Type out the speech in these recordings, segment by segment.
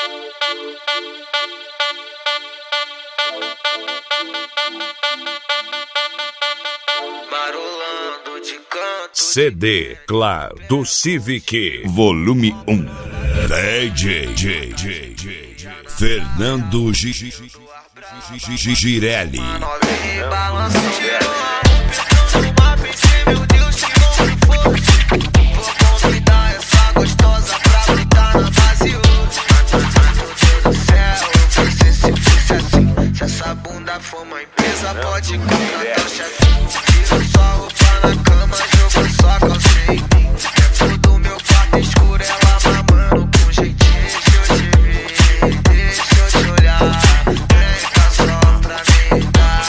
Marolando de canto. CD Claro do Civic Volume 1. DJ Fernando Girelli. Se essa bunda for uma empresa, pode contratar o chefinho. Tira sua roupa na cama, joga sua calcinha em mim. Dentro do meu quarto escuro, ela mamando com jeitinho. Deixa eu te ver, deixa eu te olhar. Vem cá só pra me dar.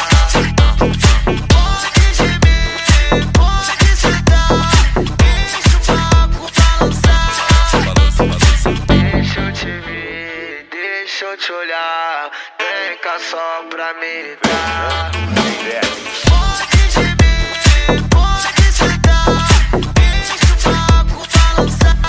Pode gemer, pode sentar. Deixa o papo balançar. Deixa eu te ver, deixa eu te olhar. Vem cá só pra me dar. Pode gemer, pode sentar. Deixa o papo balançar.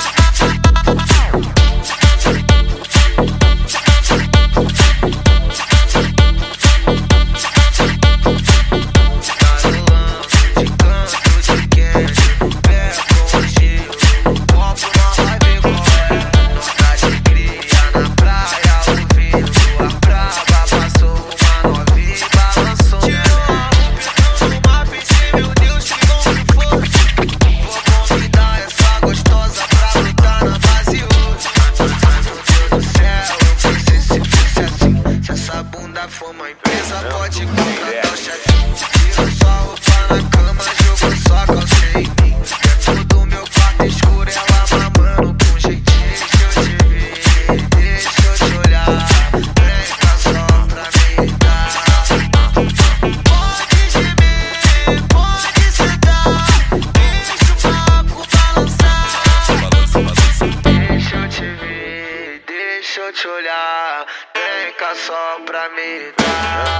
Marolando de canto, de quente no pé com o giro. No copo nós vai ver qual é. Nós tá de cria na praia, ouvindo a brava. Passou uma novinha e balançou. Tirou a roupa numa piscina, meu Deus, que bom que foi. Vou convidar essa gostosa pra lutar na base hoje. Meu Deus do céu, eu pensei se fosse assim. Se essa bunda for uma empresa, pode contratar o chefinho. Tira sua roupa na cama, jogou sua calcinha em mim. Dentro do meu quarto escuro, ela mamando com jeitinho. Deixa eu te ver, deixa eu te olhar. Vem cá só pra me dar. Pode gemer, pode sentar. Deixa o papo balançar. Deixa eu te ver, deixa eu te olhar. Vem cá só pra me dar.